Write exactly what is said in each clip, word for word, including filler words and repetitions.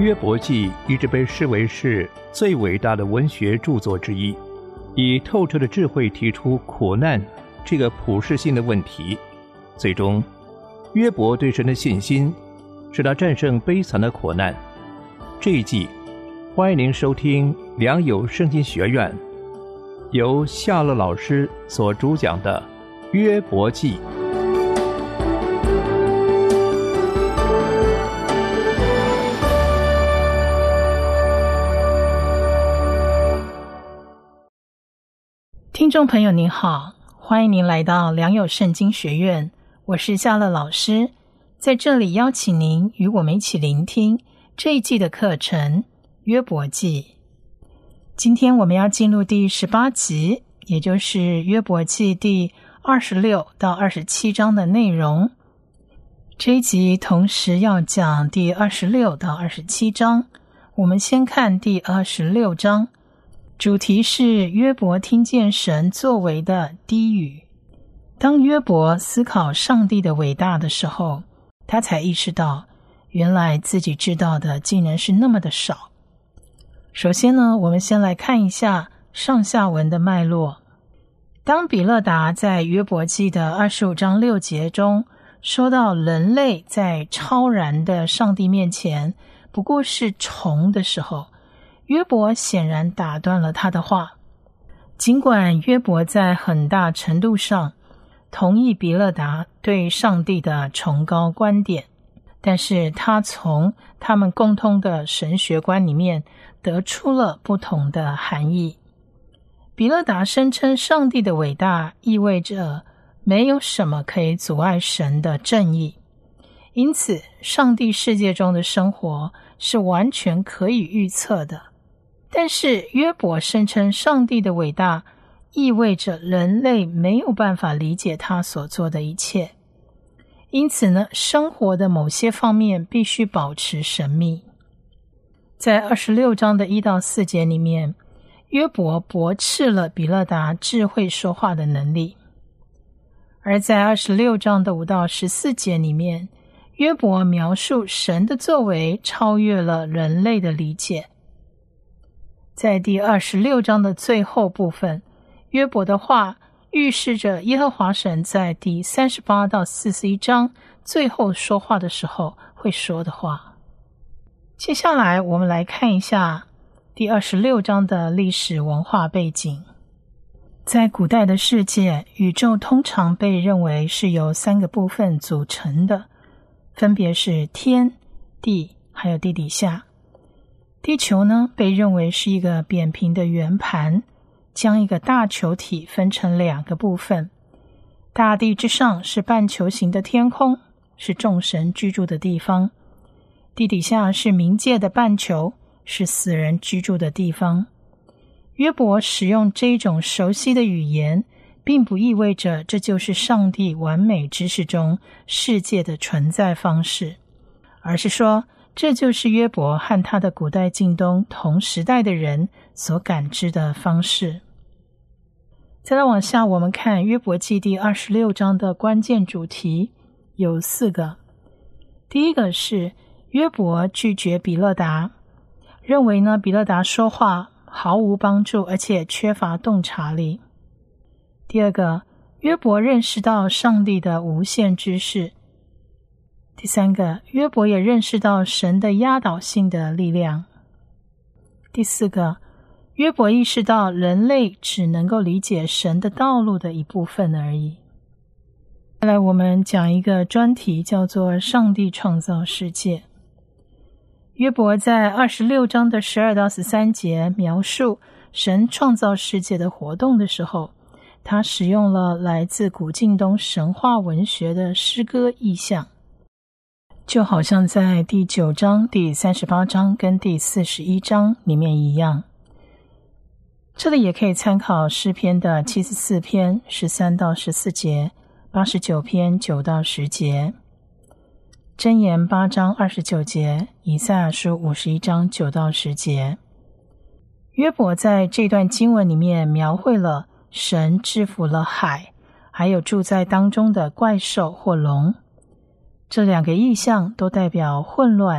约伯记一直被视为是最伟大的文学著作之一，以透彻的智慧提出苦难这个普世性的问题。最终，约伯对神的信心使他战胜悲惨的苦难。这一季，欢迎您收听良友圣经学院由夏乐老师所主讲的约伯记。 听众朋友您好，欢迎您来到良友圣经学院，我是夏乐老师，在这里邀请您与我们一起聆听这一季的课程约伯记。今天我们要进入第十八集，也就是约伯记第二十六到二十七章的内容。这一集同时要讲第二十六到二十七章，我们先看第二十六章，主题是约伯听见神作为的低语。当约伯思考上帝的伟大的时候，他才意识到原来自己知道的竟然是那么的少。首先呢，我们先来看一下上下文的脉络。当比勒达在约伯记的二十五章六节中说到人类在超然的上帝面前不过是虫的时候，约伯显然打断了他的话。尽管约伯在很大程度上同意比勒达对上帝的崇高观点，但是他从他们共通的神学观里面得出了不同的含义。比勒达声称上帝的伟大意味着没有什么可以阻碍神的正义，因此上帝世界中的生活是完全可以预测的。但是约伯声称上帝的伟大意味着人类没有办法理解他所做的一切，因此呢，生活的某些方面必须保持神秘。在二十六章的一到四节里面，约伯驳斥了比勒达智慧说话的能力。而在二十六章的五到十四节里面，约伯描述神的作为超越了人类的理解。在第二十六章的最后部分，约伯的话预示着耶和华神在第三十八到四十一章最后说话的时候会说的话。接下来我们来看一下第二十六章的历史文化背景。在古代的世界，宇宙通常被认为是由三个部分组成的，分别是天、地还有地底下。地球呢，被认为是一个扁平的圆盘，将一个大球体分成两个部分。大地之上是半球形的天空，是众神居住的地方。地底下是冥界的半球，是死人居住的地方。约伯使用这种熟悉的语言，并不意味着这就是上帝完美知识中世界的存在方式，而是说这就是约伯和他的古代近东同时代的人所感知的方式。再来往下，我们看约伯记第二十六章的关键主题有四个。第一个是约伯拒绝比勒达，认为呢比勒达说话毫无帮助，而且缺乏洞察力。第二个，约伯认识到上帝的无限知识。第三个，约伯也认识到神的压倒性的力量。第四个，约伯意识到人类只能够理解神的道路的一部分而已。再来我们讲一个专题，叫做上帝创造世界。约伯在二十六章的十二到十三节描述神创造世界的活动的时候，他使用了来自古近东神话文学的诗歌意象，就好像在第九章、第三十八章跟第四十一章里面一样。这里也可以参考诗篇的七十四篇十三到十四节，八十九篇九到十节，箴言八章二十九节，以赛亚书五十一章九到十节。约伯在这段经文里面描绘了神制服了海，还有住在当中的怪兽或龙。这两个意象都代表混乱，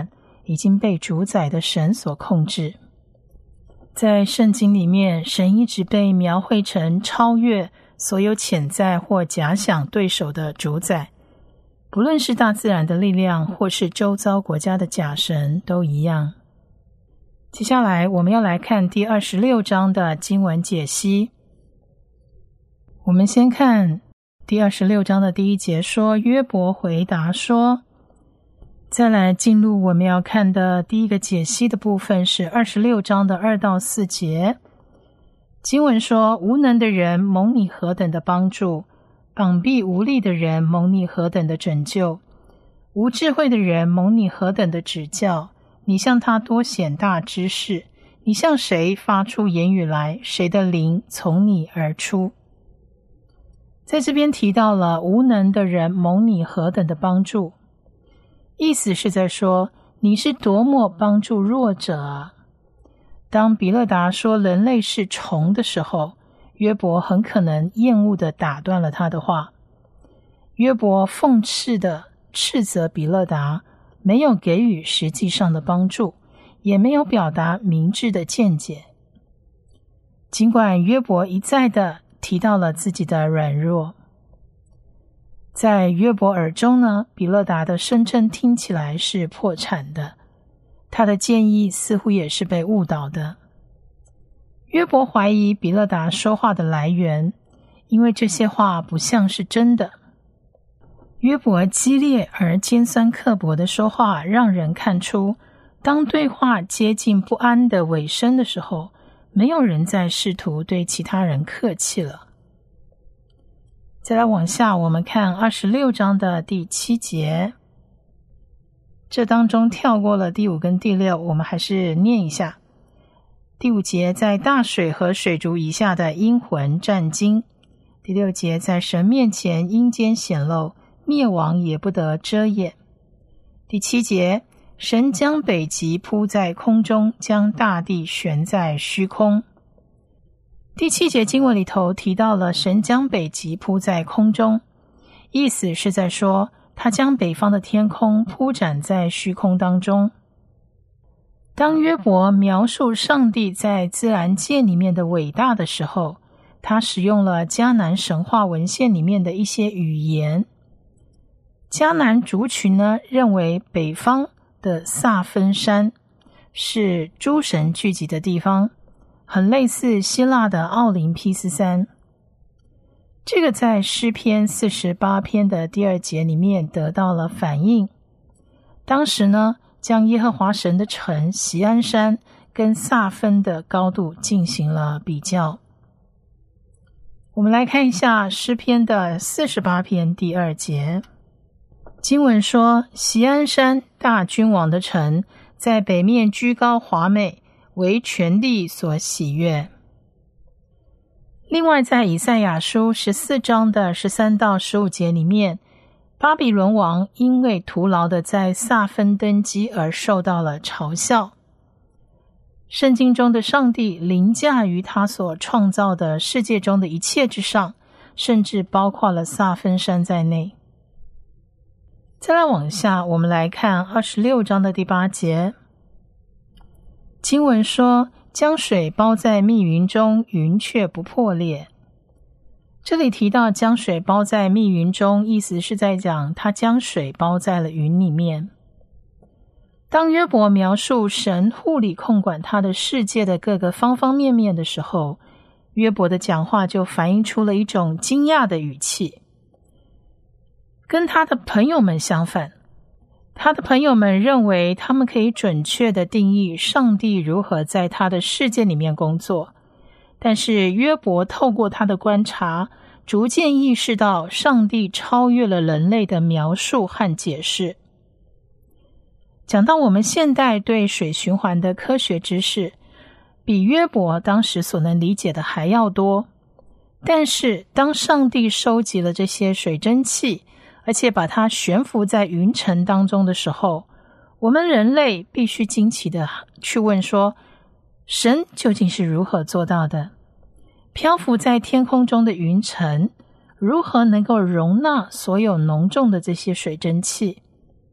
已经被主宰的神所控制。在圣经里面，神一直被描绘成超越所有潜在或假想对手的主宰，不论是大自然的力量或是周遭国家的假神都一样。接下来我们要来看第二十六章的经文解析。我们先看第二十六章的第一节说，约伯回答说。再来进入我们要看的第一个解析的部分，是二十六章的二到四节。经文说，无能的人蒙你何等的帮助，膀臂无力的人蒙你何等的拯救，无智慧的人蒙你何等的指教，你向他多显大知识，你向谁发出言语来，谁的灵从你而出。在这边提到了无能的人蒙你何等的帮助，意思是在说你是多么帮助弱者啊。当比勒达说人类是虫的时候，约伯很可能厌恶地打断了他的话。约伯讽刺地斥责比勒达没有给予实际上的帮助，也没有表达明智的见解。尽管约伯一再地提到了自己的软弱，在约伯耳中呢，比勒达的声称听起来是破产的，他的建议似乎也是被误导的。约伯怀疑比勒达说话的来源，因为这些话不像是真的。约伯激烈而尖酸刻薄的说话，让人看出，当对话接近不安的尾声的时候，没有人再试图对其他人客气了。再来往下，我们看二十六章的第七节，这当中跳过了第五跟第六，我们还是念一下。第五节，在大水和水族以下的阴魂战惊。第六节，在神面前阴间显露，灭亡也不得遮掩。第七节，神将北极铺在空中，将大地悬在虚空。第七节经文里头提到了神将北极铺在空中，意思是在说他将北方的天空铺展在虚空当中。当约伯描述上帝在自然界里面的伟大的时候，他使用了迦南神话文献里面的一些语言。迦南族群呢，认为北方的萨芬山是诸神聚集的地方，很类似希腊的奥林匹斯山。这个在诗篇四十八篇的第二节里面得到了反映。当时呢，将耶和华神的城锡安山跟萨芬的高度进行了比较。我们来看一下诗篇的四十八篇第二节。经文说，锡安山大君王的城，在北面居高华美，为全地所喜悦。另外在以赛亚书十四章的十三到十五节里面，巴比伦王因为徒劳的在萨芬登基而受到了嘲笑。圣经中的上帝凌驾于他所创造的世界中的一切之上，甚至包括了萨芬山在内。再来往下，我们来看二十六章的第八节。经文说，将水包在密云中，云却不破裂。这里提到将水包在密云中，意思是在讲他将水包在了云里面。当约伯描述神护理控管他的世界的各个方方面面的时候，约伯的讲话就反映出了一种惊讶的语气。跟他的朋友们相反，他的朋友们认为他们可以准确地定义上帝如何在他的世界里面工作，但是约伯透过他的观察，逐渐意识到上帝超越了人类的描述和解释。讲到我们现代对水循环的科学知识，比约伯当时所能理解的还要多，但是当上帝收集了这些水蒸气，而且把它悬浮在云层当中的时候，我们人类必须惊奇的去问说，神究竟是如何做到的？漂浮在天空中的云层如何能够容纳所有浓重的这些水蒸气？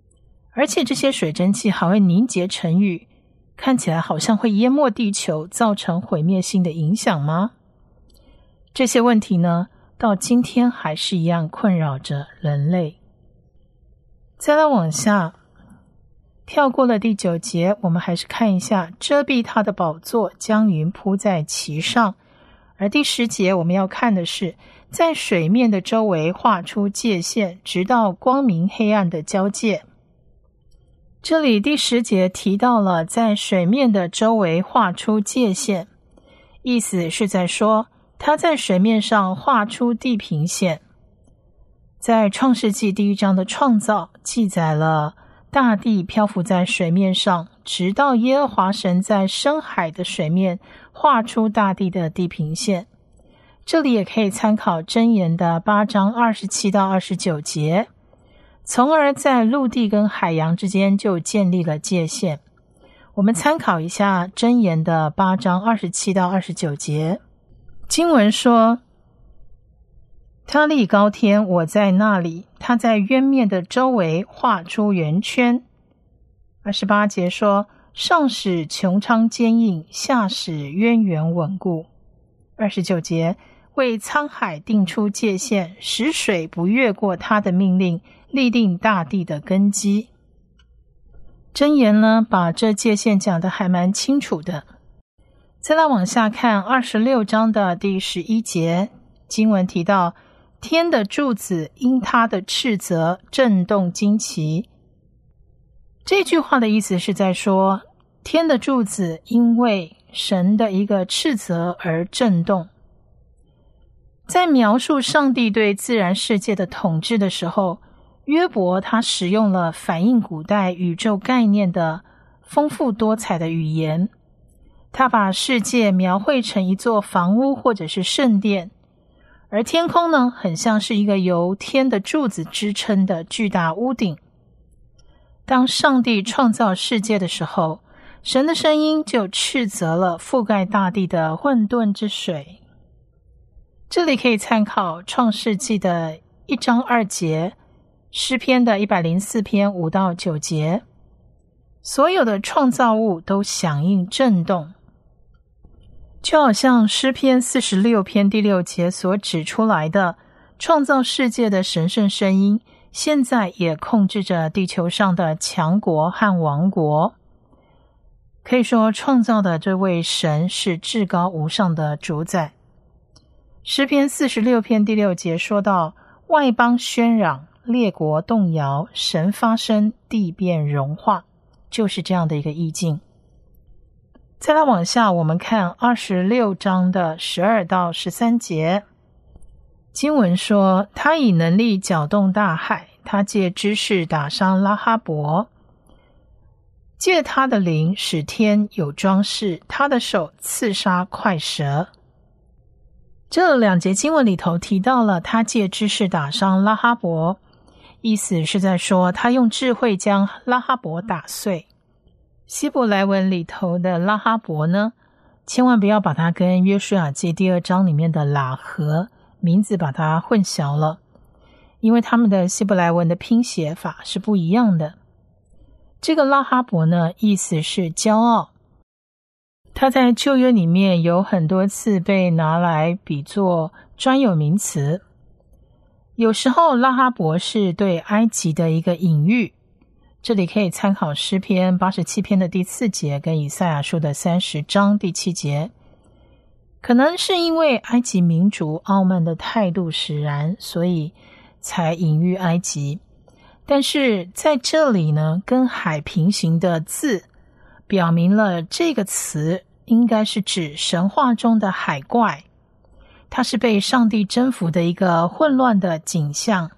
而且这些水蒸气还会凝结成雨，看起来好像会淹没地球，造成毁灭性的影响吗？这些问题呢，到今天还是一样困扰着人类。再来往下，跳过了第九节，我们还是看一下遮蔽他的宝座，将云铺在其上。而第十节我们要看的是在水面的周围画出界限，直到光明黑暗的交界。这里第十节提到了在水面的周围画出界限，意思是在说他在水面上画出地平线。在创世纪第一章的创造记载了大地漂浮在水面上，直到耶和华神在深海的水面画出大地的地平线。这里也可以参考箴言的八章二十七到二十九节，从而在陆地跟海洋之间就建立了界限。我们参考一下箴言的八章二十七到二十九节。经文说，他立高天，我在那里，他在渊面的周围画出圆圈。二十八节说，上使穹苍坚硬，下使渊源稳固。二十九节，为沧海定出界限，使水不越过他的命令，立定大地的根基。箴言呢，把这界限讲得还蛮清楚的。再来往下看二十六章的第十一节，经文提到天的柱子因他的斥责震动惊奇。这句话的意思是在说，天的柱子因为神的一个斥责而震动。在描述上帝对自然世界的统治的时候，约伯他使用了反映古代宇宙概念的丰富多彩的语言，他把世界描绘成一座房屋或者是圣殿，而天空呢，很像是一个由天的柱子支撑的巨大屋顶。当上帝创造世界的时候，神的声音就斥责了覆盖大地的混沌之水。这里可以参考创世纪的一章二节，诗篇的一百零四篇五到九节。所有的创造物都响应震动，就好像诗篇四十六篇第六节所指出来的，创造世界的神圣声音现在也控制着地球上的强国和王国。可以说，创造的这位神是至高无上的主宰。诗篇四十六篇第六节说到，外邦喧嚷，列国动摇，神发声，地变融化，就是这样的一个意境。再来往下，我们看二十六章的十二到十三节。经文说，他以能力搅动大海，他借知识打伤拉哈伯，借他的灵使天有装饰，他的手刺杀快蛇。这两节经文里头提到了他借知识打伤拉哈伯，意思是在说他用智慧将拉哈伯打碎。希伯来文里头的拉哈伯呢，千万不要把它跟约书亚记第二章里面的喇合名字把它混淆了，因为他们的希伯来文的拼写法是不一样的。这个拉哈伯呢，意思是骄傲，他在旧约里面有很多次被拿来比作专有名词。有时候拉哈伯是对埃及的一个隐喻，这里可以参考诗篇八十七篇的第四节跟以赛亚书的三十章第七节。可能是因为埃及民族傲慢的态度使然，所以才隐喻埃及。但是在这里呢，跟海平行的字表明了这个词应该是指神话中的海怪，它是被上帝征服的一个混乱的景象。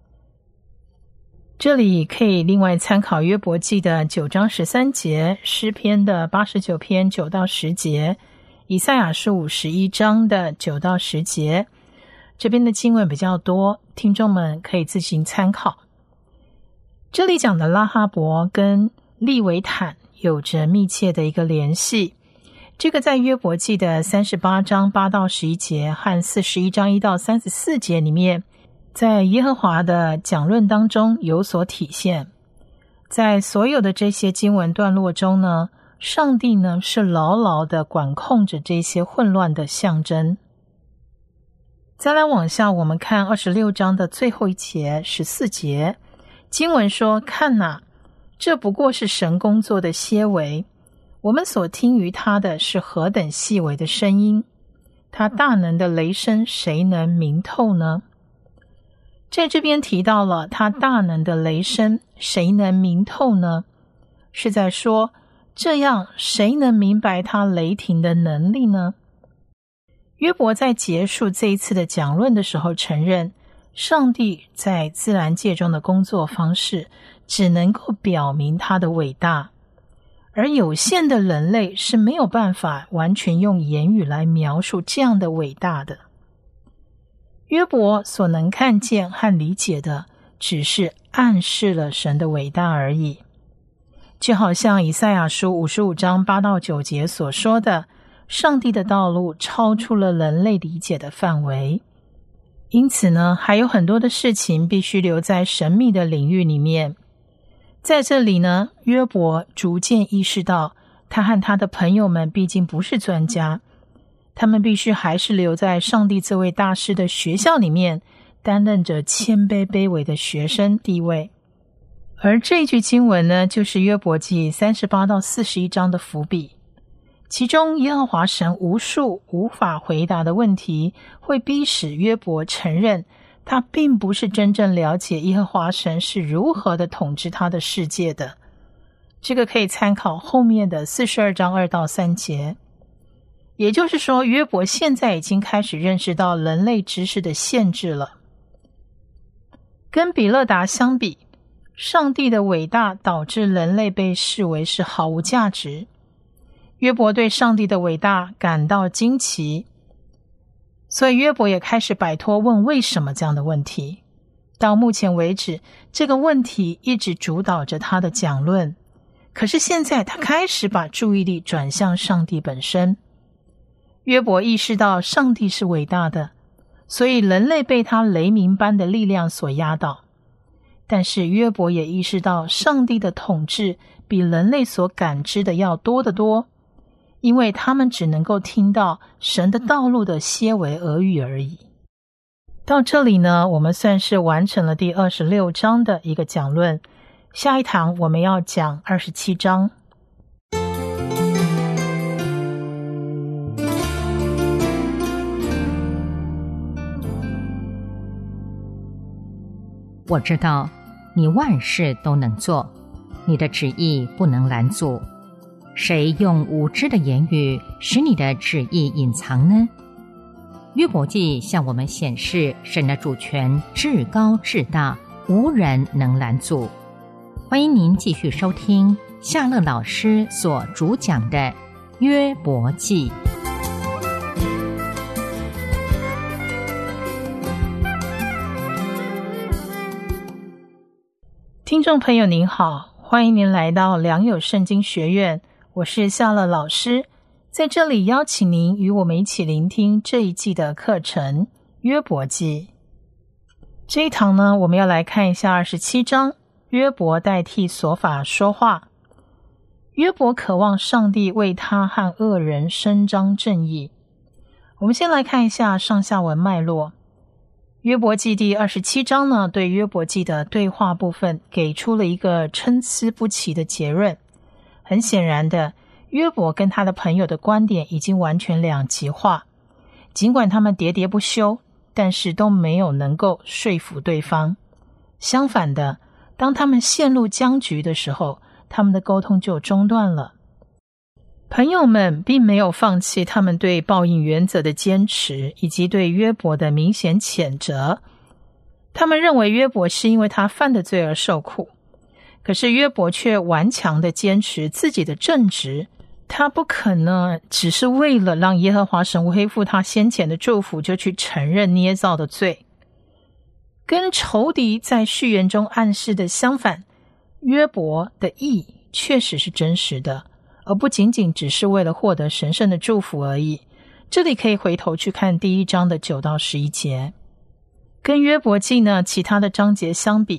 这里可以另外参考约伯记的九章十三节，诗篇的八十九篇九到十节，以赛亚书五十一章的九到十节。这边的经文比较多，听众们可以自行参考。这里讲的拉哈伯跟利维坦有着密切的一个联系，这个在约伯记的三十八章八到十一节和四十一章一到三十四节里面，在耶和华的讲论当中有所体现。 在所有的这些经文段落中呢，上帝呢是牢牢地管控着这些混乱的象征。再来往下，我们看二十六章的最后一节十四节，经文说：看哪，这不过是神工作的些微，我们所听于他的是何等细微的声音，他大能的雷声谁能明透呢？在这边提到了他大能的雷声谁能明透呢？是在说这样谁能明白他雷霆的能力呢？约伯在结束这一次的讲论的时候承认，上帝在自然界中的工作方式只能够表明他的伟大，而有限的人类是没有办法完全用言语来描述这样的伟大的。约伯所能看见和理解的只是暗示了神的伟大而已，就好像以赛亚书五十五章八到九节所说的，上帝的道路超出了人类理解的范围，因此呢，还有很多的事情必须留在神秘的领域里面。在这里呢，约伯逐渐意识到，他和他的朋友们毕竟不是专家，他们必须还是留在上帝这位大师的学校里面，担任着谦卑卑微的学生地位。而这一句经文呢，就是约伯记三十八到四十一章的伏笔。其中耶和华神无数无法回答的问题，会逼使约伯承认他并不是真正了解耶和华神是如何的统治他的世界的。这个可以参考后面的四十二章二到三节。也就是说，约伯现在已经开始认识到人类知识的限制了。跟比勒达相比，上帝的伟大导致人类被视为是毫无价值。约伯对上帝的伟大感到惊奇，所以约伯也开始摆脱问为什么这样的问题。到目前为止，这个问题一直主导着他的讲论，可是现在他开始把注意力转向上帝本身。约伯意识到上帝是伟大的，所以人类被他雷鸣般的力量所压倒。但是约伯也意识到上帝的统治比人类所感知的要多得多，因为他们只能够听到神的道路的些微耳语而已。到这里呢，我们算是完成了第二十六章的一个讲论。下一堂我们要讲二十七章。 我知道你万事都能做，你的旨意不能拦阻。谁用无知的言语使你的旨意隐藏呢？约伯记向我们显示神的主权至高至大，无人能拦阻。欢迎您继续收听夏乐老师所主讲的约伯记。 听众朋友您好，欢迎您来到良友圣经学院，我是夏乐老师，在这里邀请您与我们一起聆听这一季的课程约伯记。这一堂呢，我们要来看一下二十七章，约伯代替所法说话。约伯渴望上帝为他和恶人伸张正义。我们先来看一下上下文脉络。约伯记第二十七章呢，对约伯记的对话部分给出了一个参差不齐的结论。很显然的，约伯跟他的朋友的观点已经完全两极化，尽管他们喋喋不休，但是都没有能够说服对方。相反的，当他们陷入僵局的时候，他们的沟通就中断了。朋友们并没有放弃他们对报应原则的坚持，以及对约伯的明显谴责。他们认为约伯是因为他犯的罪而受苦，可是约伯却顽强地坚持自己的正直，他不可能只是为了让耶和华神恢复他先前的祝福，就去承认捏造的罪。跟仇敌在序言中暗示的相反，约伯的义确实是真实的，而不仅仅只是为了获得神圣的祝福而已。这里可以回头去看第一章的九到十一节。跟约伯记呢其他的章节相比，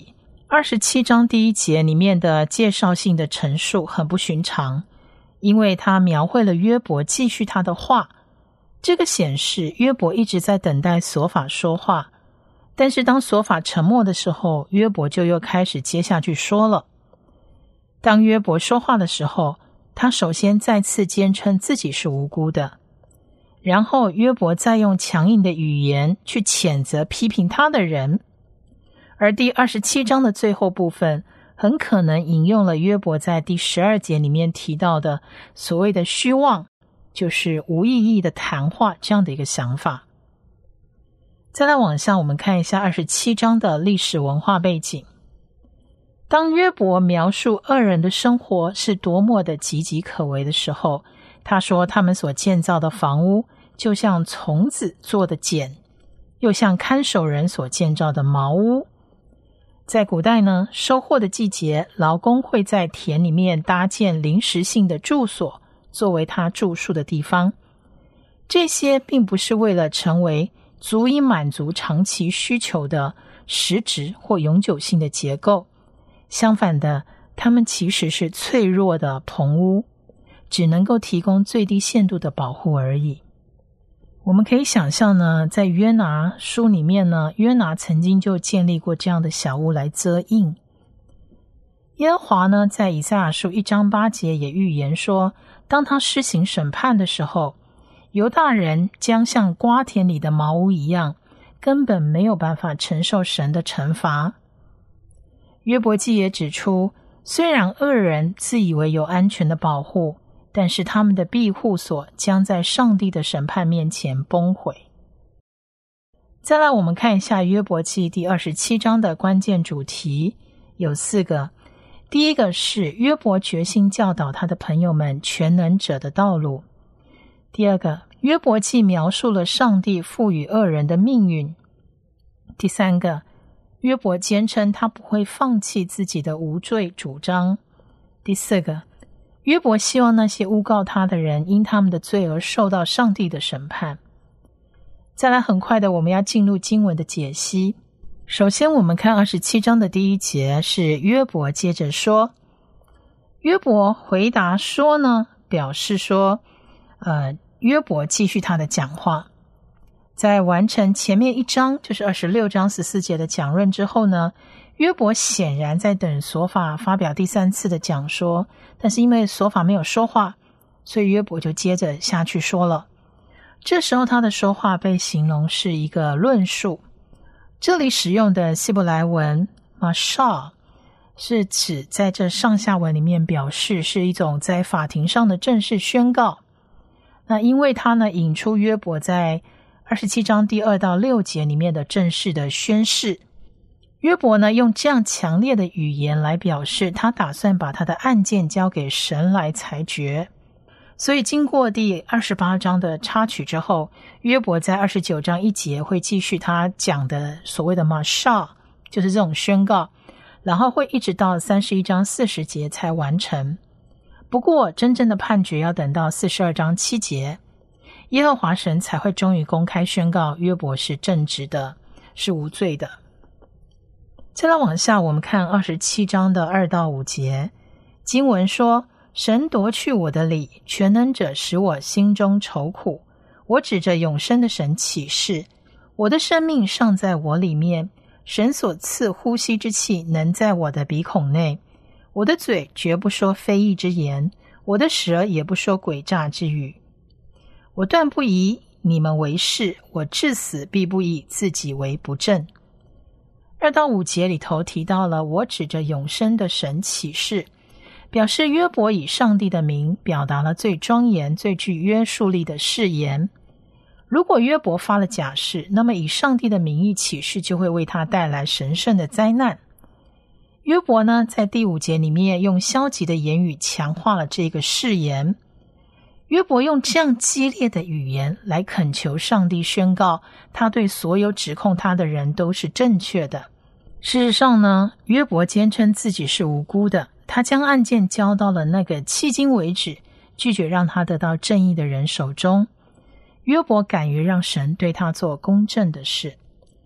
二十七章第一节里面的介绍性的陈述很不寻常，因为他描绘了约伯继续他的话，这个显示约伯一直在等待所法说话，但是当所法沉默的时候，约伯就又开始接下去说了。当约伯说话的时候，他首先再次坚称自己是无辜的，然后约伯再用强硬的语言去谴责批评他的人。而第二十七章的最后部分很可能引用了约伯在第十二节里面提到的所谓的虚妄，就是无意义的谈话这样的一个想法。再来往下我们看一下二十七章的历史文化背景。当约伯描述恶人的生活是多么的岌岌可危的时候，他说他们所建造的房屋就像虫子做的茧，又像看守人所建造的茅屋。在古代呢，收获的季节，劳工会在田里面搭建临时性的住所，作为他住宿的地方。这些并不是为了成为足以满足长期需求的实质或永久性的结构，相反的，它们其实是脆弱的棚屋，只能够提供最低限度的保护而已。我们可以想象呢，在约拿书里面呢，约拿曾经就建立过这样的小屋来遮荫。耶和华呢，在以赛亚书一章八节也预言说，当他施行审判的时候，犹大人将像瓜田里的茅屋一样，根本没有办法承受神的惩罚。约伯记也指出，虽然恶人自以为有安全的保护，但是他们的庇护所将在上帝的审判面前崩毁。再来我们看一下约伯记第二十七章的关键主题，有四个。第一个是约伯决心教导他的朋友们全能者的道路。第二个，约伯记描述了上帝赋予恶人的命运。第三个，约伯坚称他不会放弃自己的无罪主张。第四个，约伯希望那些诬告他的人因他们的罪而受到上帝的审判。再来，很快的我们要进入经文的解析。首先我们看二十七章的第一节，是约伯接着说。约伯回答说呢，表示说呃，约伯继续他的讲话。在完成前面一章，就是二十六章十四节的讲论之后呢，约伯显然在等所法发表第三次的讲说，但是因为所法没有说话，所以约伯就接着下去说了。这时候他的说话被形容是一个论述，这里使用的希伯来文 mashal 是指在这上下文里面表示是一种在法庭上的正式宣告。那因为他呢引出约伯在二十七章第二到六节里面的正式的宣誓，约伯呢用这样强烈的语言来表示他打算把他的案件交给神来裁决。所以经过第二十八章的插曲之后，约伯在二十九章一节会继续他讲的所谓的 mashal， 就是这种宣告，然后会一直到三十一章四十节才完成。不过真正的判决要等到四十二章七节，耶和华神才会终于公开宣告约伯是正直的，是无罪的。再来往下我们看二十七章的二到五节，经文说，神夺去我的理，全能者使我心中愁苦。我指着永生的神起誓，我的生命尚在我里面，神所赐呼吸之气能在我的鼻孔内。我的嘴绝不说非义之言，我的舌也不说诡诈之语。我断不以你们为是，我至死必不以自己为不正。二到五节里头提到了我指着永生的神起誓，表示约伯以上帝的名表达了最庄严最具约束力的誓言。如果约伯发了假誓，那么以上帝的名义起誓就会为他带来神圣的灾难。约伯呢，在第五节里面用消极的言语强化了这个誓言。约伯用这样激烈的语言来恳求上帝宣告他对所有指控他的人都是正确的。事实上呢，约伯坚称自己是无辜的，他将案件交到了那个迄今为止拒绝让他得到正义的人手中。约伯敢于让神对他做公正的事。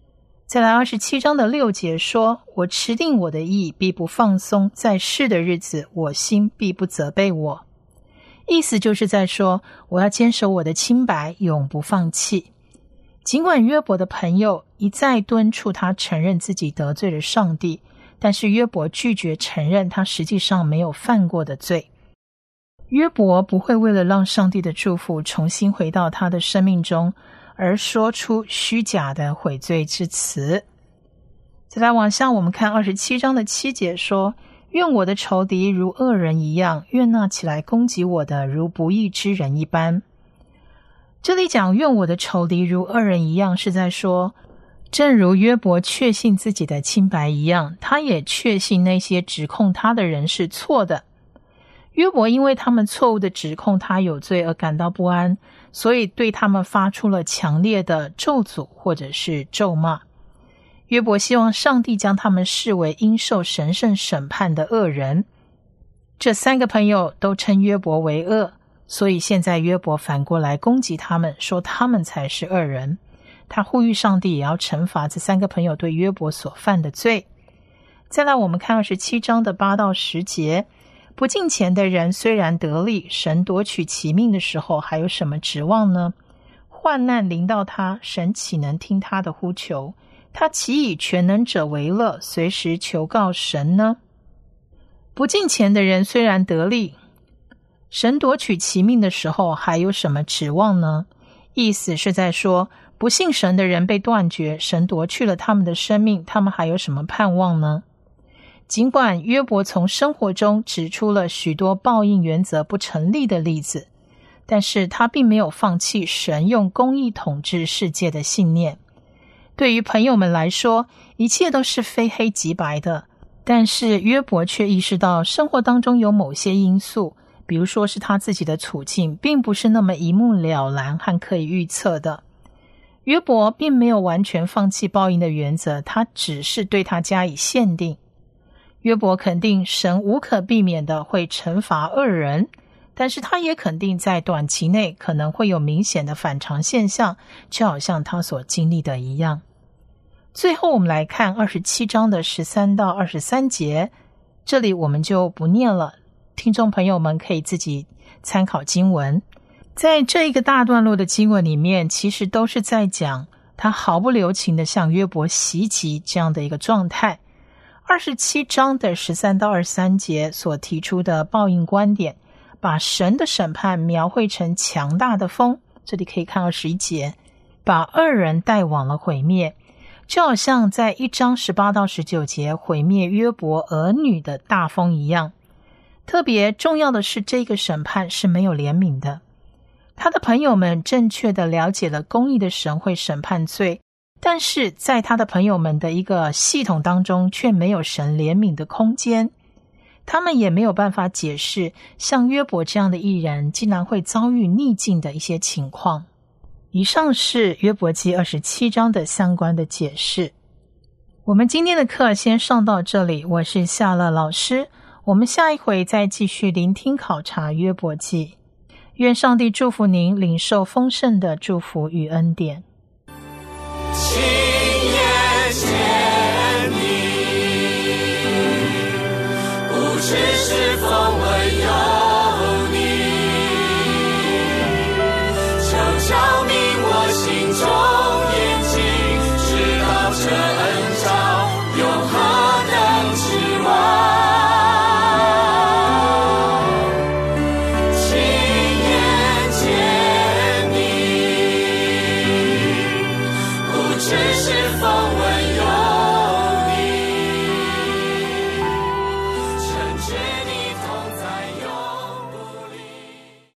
再来二十七章的六节说，我持定我的意，必不放松，在世的日子，我心必不责备我。意思就是在说，我要坚守我的清白，永不放弃。尽管约伯的朋友一再敦促他承认自己得罪了上帝，但是约伯拒绝承认他实际上没有犯过的罪。约伯不会为了让上帝的祝福重新回到他的生命中，而说出虚假的悔罪之词。再来往下，我们看二十七章的七节说，愿我的仇敌如恶人一样，愿那起来攻击我的如不义之人一般。这里讲愿我的仇敌如恶人一样，是在说正如约伯确信自己的清白一样，他也确信那些指控他的人是错的。约伯因为他们错误的指控他有罪而感到不安，所以对他们发出了强烈的咒诅或者是咒骂。约伯希望上帝将他们视为应受神圣审判的恶人。这三个朋友都称约伯为恶，所以现在约伯反过来攻击他们，说他们才是恶人。他呼吁上帝也要惩罚这三个朋友对约伯所犯的罪。再来我们看二十七章的八到十节，不敬虔的人虽然得利，神夺取其命的时候还有什么指望呢？患难临到他，神岂能听他的呼求？他岂以全能者为乐，随时求告神呢？不敬虔的人虽然得利，神夺取其命的时候还有什么指望呢？意思是在说，不信神的人被断绝，神夺去了他们的生命，他们还有什么盼望呢？尽管约伯从生活中指出了许多报应原则不成立的例子，但是他并没有放弃神用公义统治世界的信念。对于朋友们来说，一切都是非黑即白的，但是约伯却意识到生活当中有某些因素，比如说是他自己的处境并不是那么一目了然和可以预测的。约伯并没有完全放弃报应的原则，他只是对他加以限定。约伯肯定神无可避免的会惩罚恶人，但是他也肯定在短期内可能会有明显的反常现象，就好像他所经历的一样。最后我们来看二十七章的十三到二十三节，这里我们就不念了，听众朋友们可以自己参考经文。在这一个大段落的经文里面，其实都是在讲他毫不留情的向约伯袭击这样的一个状态。二十七章的十三到二十三节所提出的报应观点，把神的审判描绘成强大的风，这里可以看二十一节，把恶人带往了毁灭，就好像在一章十八到十九节毁灭约伯儿女的大风一样。特别重要的是，这个审判是没有怜悯的。他的朋友们正确的了解了公义的神会审判罪，但是在他的朋友们的一个系统当中却没有神怜悯的空间。他们也没有办法解释像约伯这样的义人竟然会遭遇逆境的一些情况。以上是约伯记二十七章的相关的解释。我们今天的课先上到这里，我是夏乐老师，我们下一回再继续聆听考察约伯记。愿上帝祝福您领受丰盛的祝福与恩典。 亲眼见你，不知是否为